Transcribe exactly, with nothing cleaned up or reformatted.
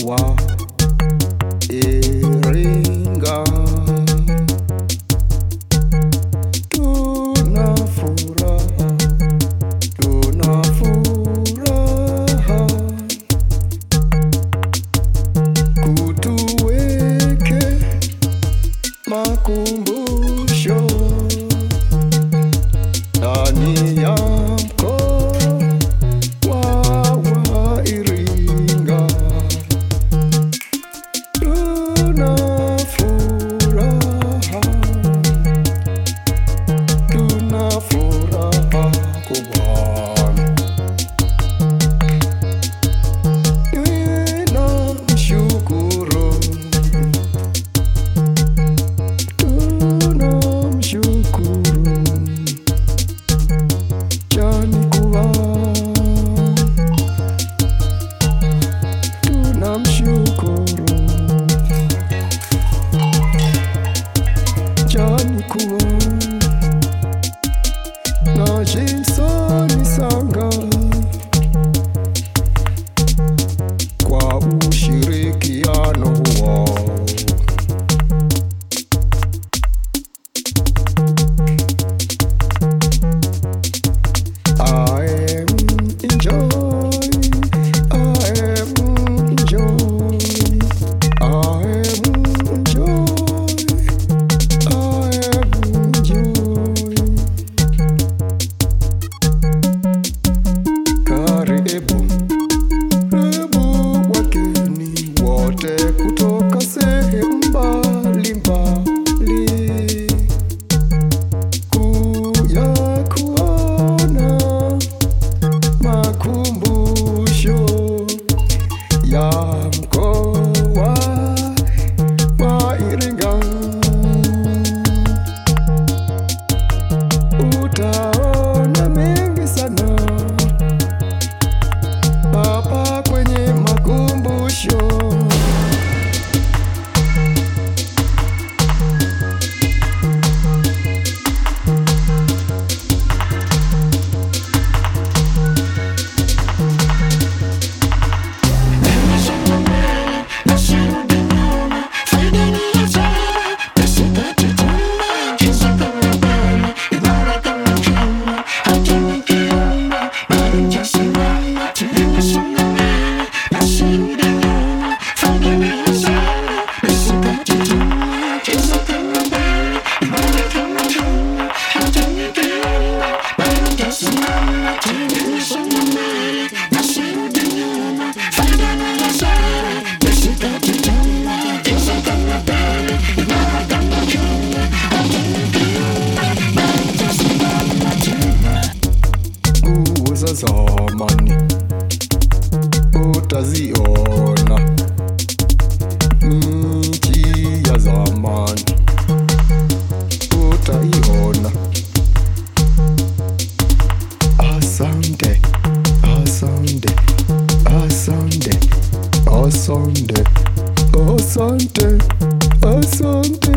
wa Iringa tuna furaha, tuna furaha kutuweke makumbusho ndani ya mkoa wa Iringa. Tuna furaha, tuna furaha kubwa. Tunamshukuru, tunamshukuru Janikuwa, tunamshukuru Janikuwa na Jason Sanga kwa ushirikiano wao. I am enjoy, I am enjoy, I am enjoy, I am enjoy. Karibu, karibu wageni wote kutoka sehemu mbalimbali kuja kuona makumbusho ya mkoa wa Iringa. Utaona mengi sana hapa kwenye makumbusho. Nguo za zamani utaziona, miji ya zamani utaiona. Asante, asante, asante, asante, asante, asante.